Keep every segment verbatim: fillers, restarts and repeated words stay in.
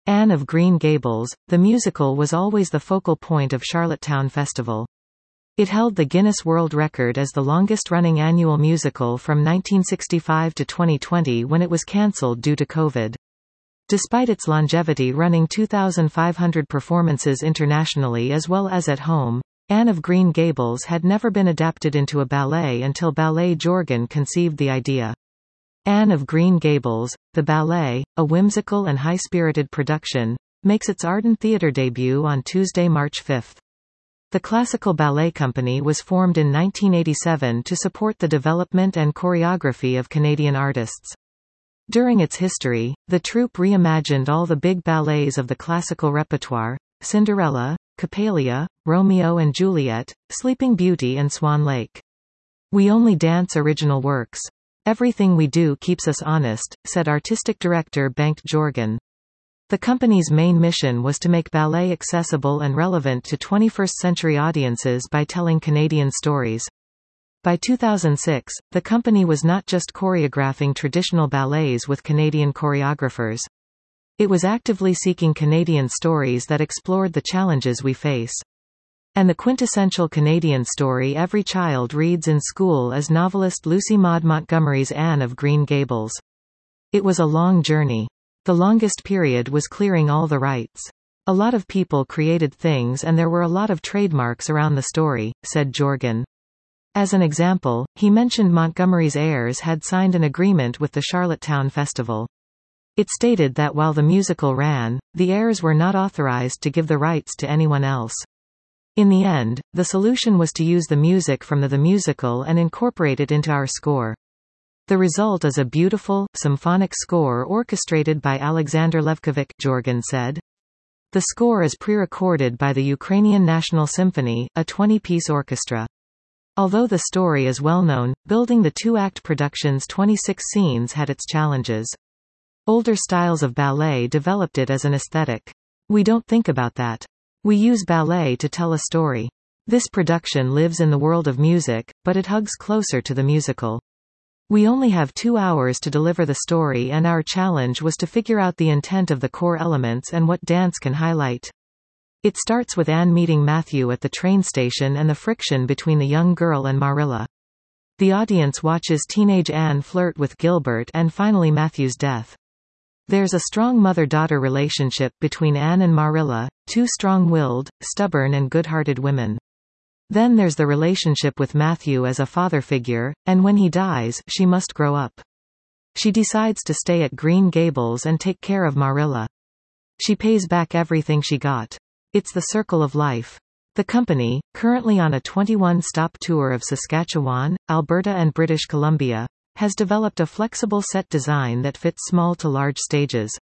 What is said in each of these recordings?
Anne of Green Gables, the musical was always the focal point of Charlottetown Festival. It held the Guinness World Record as the longest-running annual musical from nineteen sixty-five to twenty twenty when it was cancelled due to COVID. Despite its longevity running two thousand five hundred performances internationally as well as at home, Anne of Green Gables had never been adapted into a ballet until Ballet Jorgen conceived the idea. Anne of Green Gables, the ballet, a whimsical and high-spirited production, makes its Arden Theatre debut on Tuesday, March fifth. The Classical Ballet Company was formed in nineteen eighty-seven to support the development and choreography of Canadian artists. During its history, the troupe reimagined all the big ballets of the classical repertoire: Cinderella, Coppelia, Romeo and Juliet, Sleeping Beauty and Swan Lake. "We only dance original works. Everything we do keeps us honest," said artistic director Bengt Jorgen. The company's main mission was to make ballet accessible and relevant to twenty-first century audiences by telling Canadian stories. By two thousand six, the company was not just choreographing traditional ballets with Canadian choreographers. It was actively seeking Canadian stories that explored the challenges we face. And the quintessential Canadian story every child reads in school is novelist Lucy Maud Montgomery's Anne of Green Gables. It was a long journey. The longest period was clearing all the rights. A lot of people created things and there were a lot of trademarks around the story, said Jorgen. As an example, he mentioned Montgomery's heirs had signed an agreement with the Charlottetown Festival. It stated that while the musical ran, the heirs were not authorized to give the rights to anyone else. In the end, the solution was to use the music from the, the musical and incorporate it into our score. The result is a beautiful, symphonic score orchestrated by Alexander Levkovich, Jorgen said. The score is pre-recorded by the Ukrainian National Symphony, a twenty-piece orchestra. Although the story is well known, building the two-act production's twenty-six scenes had its challenges. Older styles of ballet developed it as an aesthetic. We don't think about that. We use ballet to tell a story. This production lives in the world of music, but it hugs closer to the musical. We only have two hours to deliver the story and our challenge was to figure out the intent of the core elements and what dance can highlight. It starts with Anne meeting Matthew at the train station and the friction between the young girl and Marilla. The audience watches teenage Anne flirt with Gilbert and finally Matthew's death. There's a strong mother-daughter relationship between Anne and Marilla, two strong-willed, stubborn and good-hearted women. Then there's the relationship with Matthew as a father figure, and when he dies, she must grow up. She decides to stay at Green Gables and take care of Marilla. She pays back everything she got. It's the circle of life. The company, currently on a twenty-one stop tour of Saskatchewan, Alberta and British Columbia, has developed a flexible set design that fits small to large stages.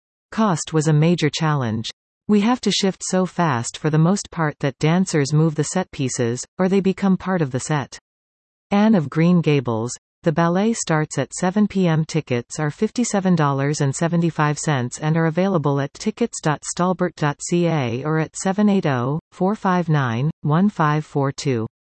Cost was a major challenge. We have to shift so fast for the most part that dancers move the set pieces, or they become part of the set. Anne of Green Gables. The ballet starts at seven p m Tickets are fifty-seven dollars and seventy-five cents and are available at tickets dot stalbert dot c a or at seven eight zero, four five nine, one five four two.